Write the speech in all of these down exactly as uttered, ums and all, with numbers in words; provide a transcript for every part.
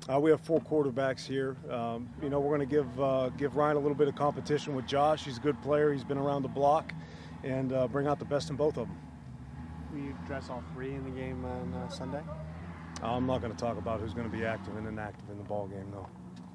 Uh, we have four quarterbacks here. Um, you know, we're going to give uh, give Ryan a little bit of competition with Josh. He's a good player. He's been around the block, and uh, bring out the best in both of them. Will you dress all three in the game on uh, Sunday? I'm not going to talk about who's going to be active and inactive in the ball game, though.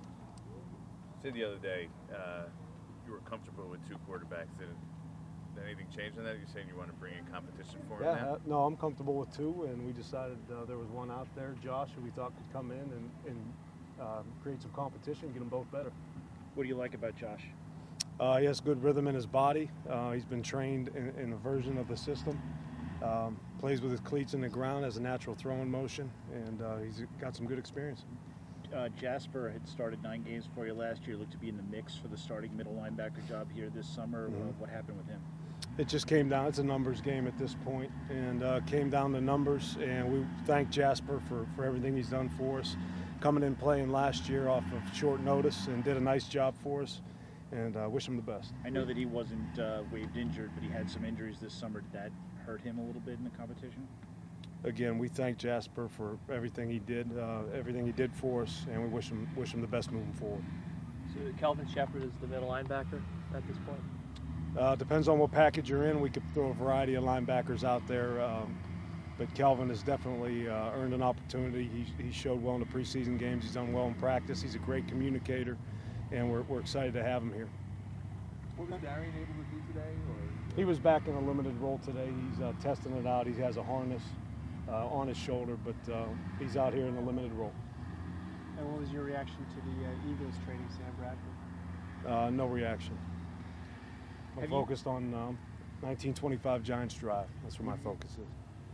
You said the other day uh, you were comfortable with two quarterbacks. Did, it, did anything change in that? You're saying you want to bring in competition for him Yeah, now? uh, no, I'm comfortable with two, and we decided uh, there was one out there, Josh, who we thought could come in and, and uh, create some competition, get them both better. What do you like about Josh? Uh, he has good rhythm in his body. Uh, he's been trained in, in a version of the system. Um, plays with his cleats in the ground, has a natural throwing motion, and uh, he's got some good experience. Uh, Jasper had started nine games for you last year. Looked to be in the mix for the starting middle linebacker job here this summer. Mm-hmm. Uh, what happened with him? It just came down. It's a numbers game at this point, and uh, came down to numbers. And we thank Jasper for, for everything he's done for us, coming in playing last year off of short notice, and did a nice job for us. And uh, wish him the best. I know that he wasn't uh, waived injured, but he had some injuries this summer. Did that hurt him a little bit in the competition? Again, we thank Jasper for everything he did, uh, everything he did for us, and we wish him wish him the best moving forward. So Kelvin Shepherd is the middle linebacker at this point? Uh, depends on what package you're in. We could throw a variety of linebackers out there, um, but Kelvin has definitely uh, earned an opportunity. He, he showed well in the preseason games. He's done well in practice. He's a great communicator, and we're, we're excited to have him here. What was Darian able to do today? Or? He was back in a limited role today. He's uh, testing it out. He has a harness uh, on his shoulder, but uh, he's out here in a limited role. And what was your reaction to the uh, Eagles trading Sam Bradford? Uh, no reaction. I'm Have focused on um, nineteen twenty-five Giants drive. That's where my focus is.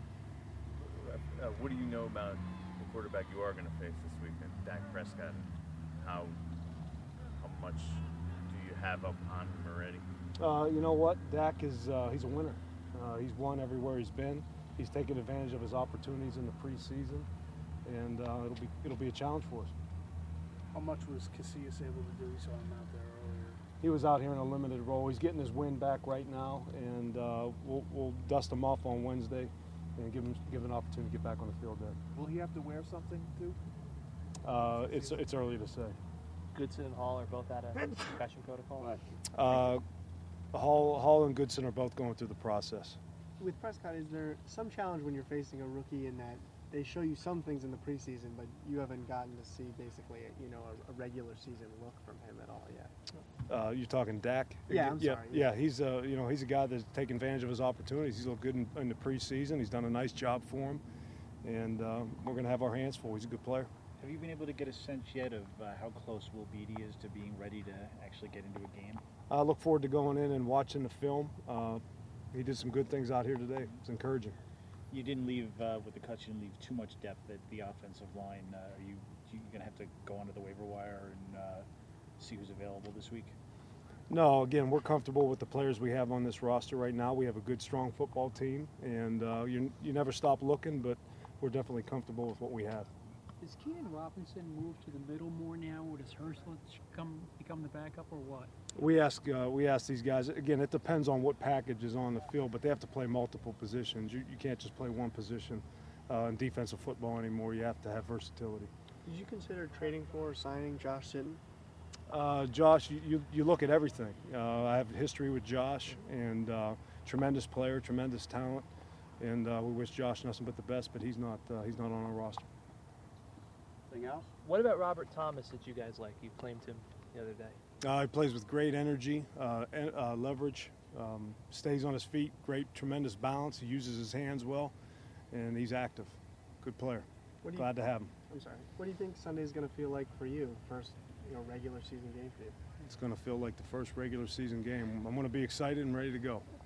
Uh, what do you know about the quarterback you are going to face this weekend, Dak Prescott? How how much do you have up on him already? Uh, you know what? Dak is uh, he's a winner. Uh, he's won everywhere he's been. He's taken advantage of his opportunities in the preseason, and uh, it'll be it'll be a challenge for us. How much was Casillas able to do? You saw him out there earlier. He was out here in a limited role. He's getting his wind back right now, and uh, we'll, we'll dust him off on Wednesday and give him give him an opportunity to get back on the field then. Will he have to wear something too? Uh, it's it's early to say. Goodson and Hall are both out of concussion protocol. Uh, Hall, Hall and Goodson are both going through the process. With Prescott, is there some challenge when you're facing a rookie in that they show you some things in the preseason, but you haven't gotten to see basically, a, you know, a, a regular season look from him at all yet? Uh, you're talking Dak? Yeah, I'm yeah, sorry. Yeah, he's a you know he's a guy that's taken advantage of his opportunities. He's looked good in, in the preseason. He's done a nice job for him, and uh, we're going to have our hands full. He's a good player. Have you been able to get a sense yet of uh, how close Will Beatty is to being ready to actually get into a game? I look forward to going in and watching the film. Uh, he did some good things out here today. It's encouraging. You didn't leave uh, with the cuts. You didn't leave too much depth at the offensive line. Uh, are you you going to have to go onto the waiver wire and uh, see who's available this week? No, again, we're comfortable with the players we have on this roster right now. We have a good, strong football team, and uh, you you never stop looking, but we're definitely comfortable with what we have. Does Keenan Robinson move to the middle more now, or does Herslet come become the backup, or what? We ask uh, we ask these guys, again, it depends on what package is on the field, but they have to play multiple positions. You, you can't just play one position uh, in defensive football anymore. You have to have versatility. Did you consider trading for or signing Josh Sitton? Uh, Josh, you, you, you look at everything. Uh, I have history with Josh, and uh, tremendous player, tremendous talent, and uh, we wish Josh nothing but the best, but he's not, uh, he's not on our roster. Anything else? What about Robert Thomas that you guys like? You claimed him the other day. Uh, he plays with great energy, uh, and, uh, leverage, um, stays on his feet, great, tremendous balance. He uses his hands well, and he's active. Good player. What do you, Glad to have him. I'm sorry. What do you think Sunday's going to feel like for you? First, you know, regular season game for you? It's going to feel like the first regular season game. I'm going to be excited and ready to go.